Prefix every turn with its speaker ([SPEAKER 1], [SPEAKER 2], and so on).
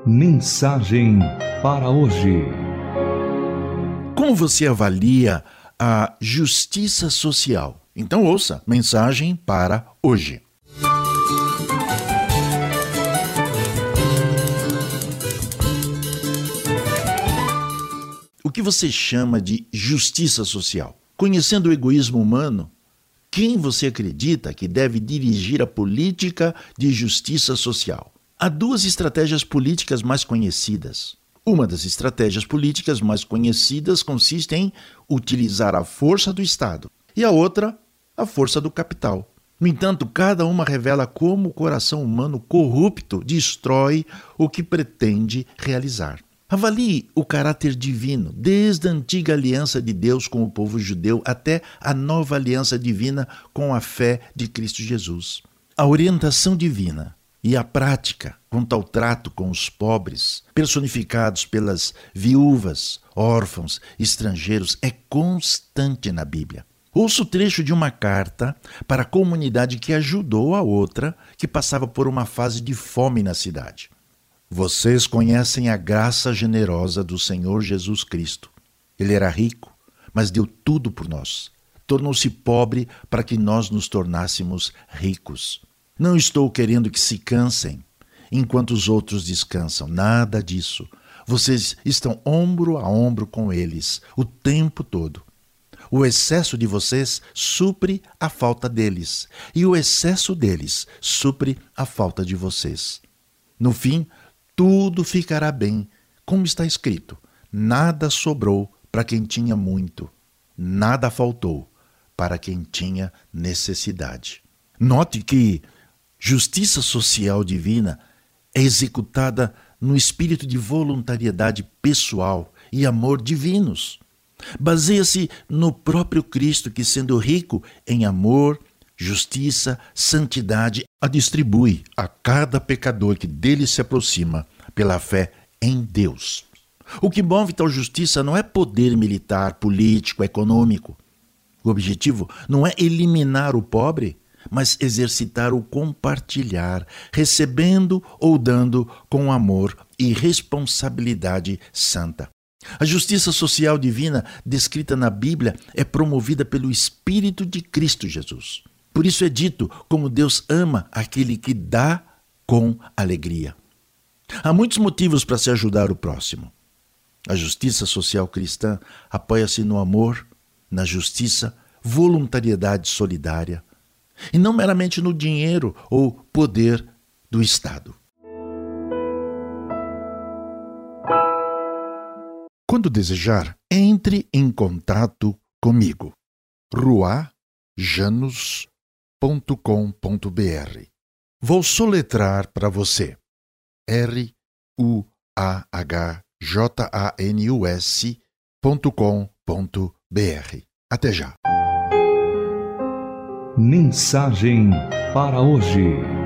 [SPEAKER 1] Mensagem para hoje.
[SPEAKER 2] Como você avalia a justiça social? Então ouça, mensagem para hoje. O que você chama de justiça social? Conhecendo o egoísmo humano, quem você acredita que deve dirigir a política de justiça social? Há duas estratégias políticas mais conhecidas. Uma das estratégias políticas mais conhecidas consiste em utilizar a força do Estado e a outra, a força do capital. No entanto, cada uma revela como o coração humano corrupto destrói o que pretende realizar. Avalie o caráter divino, desde a antiga aliança de Deus com o povo judeu até a nova aliança divina com a fé de Cristo Jesus. A orientação divina e a prática quanto ao trato com os pobres, personificados pelas viúvas, órfãos, estrangeiros, é constante na Bíblia. Ouça o trecho de uma carta para a comunidade que ajudou a outra que passava por uma fase de fome na cidade. Vocês conhecem a graça generosa do Senhor Jesus Cristo. Ele era rico, mas deu tudo por nós. Tornou-se pobre para que nós nos tornássemos ricos. Não estou querendo que se cansem enquanto os outros descansam. Nada disso. Vocês estão ombro a ombro com eles o tempo todo. O excesso de vocês supre a falta deles, e o excesso deles supre a falta de vocês. No fim, tudo ficará bem, como está escrito. Nada sobrou para quem tinha muito, nada faltou para quem tinha necessidade. Note que justiça social divina é executada no espírito de voluntariedade pessoal e amor divinos. Baseia-se no próprio Cristo que, sendo rico em amor, justiça, santidade, a distribui a cada pecador que dele se aproxima pela fé em Deus. O que move tal justiça não é poder militar, político, econômico. O objetivo não é eliminar o pobre, mas exercitar o compartilhar, recebendo ou dando com amor e responsabilidade santa. A justiça social divina descrita na Bíblia é promovida pelo Espírito de Cristo Jesus. Por isso é dito como Deus ama aquele que dá com alegria. Há muitos motivos para se ajudar o próximo. A justiça social cristã apoia-se no amor, na justiça, voluntariedade solidária, e não meramente no dinheiro ou poder do Estado. Quando desejar, entre em contato comigo. ruajanus.com.br. Vou soletrar para você. ruajanus.com.br. Até já.
[SPEAKER 1] Mensagem para hoje.